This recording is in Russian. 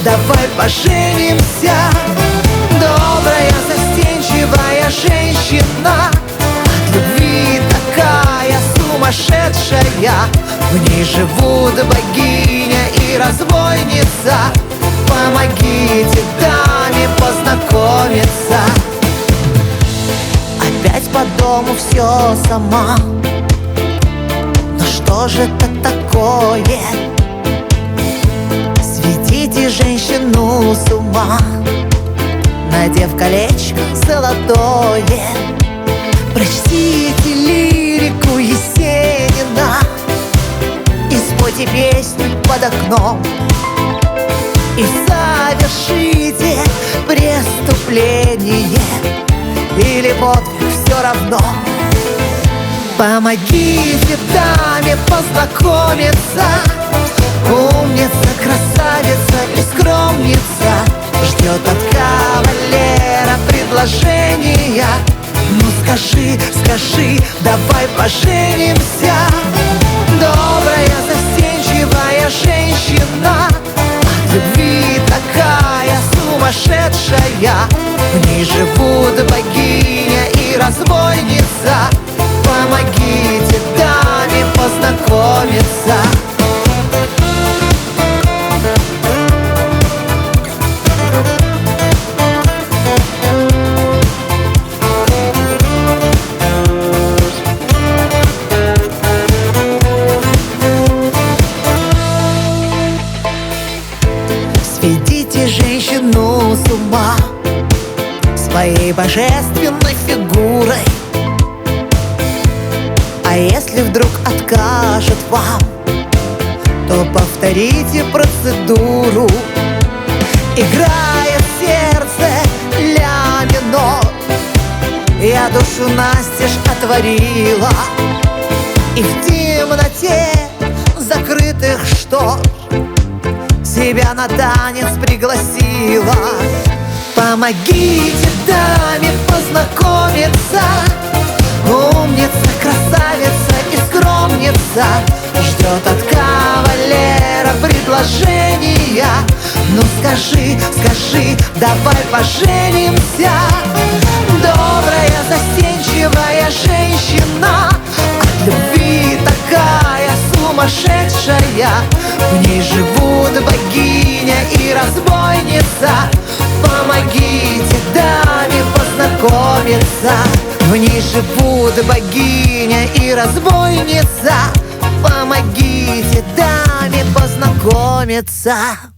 давай поженимся. Добрая, застенчивая женщина, от любви такая сумасшедшая. В ней живут богиня и разбойница. Помогите даме познакомиться. Опять по дому все сама. Но что же это такое? Сведите женщину с ума, надев колечко золотое. Прочтите лирику Есенина и спойте песню под окном. И совершите преступление или подвиг, все равно. Помогите даме познакомиться. Умница, красавица и скромница ждет от кавалера предложения. Ну скажи, скажи, давай поженимся. Добрая, застенчивая женщина, от любви такая сумасшедшая. В ней живут богиня и разбойница. Помогите даме познакомиться. Сведите женщину с ума своей божественной фигурой. А если вдруг откажет вам, то повторите процедуру. Играет сердце ля минор, я душу настежь отворила и в темноте закрытых штор себя на танец пригласила. Помогите даме познакомиться. Умница, красавица и скромница ждет от кавалера предложения. Ну скажи, скажи, давай поженимся. Добрая, застенчивая женщина, от любви такая сумасшедшая. В ней живут богиня и разбойница. Помогите даме познакомиться. В ней живут богиня и разбойница. Помогите даме познакомиться.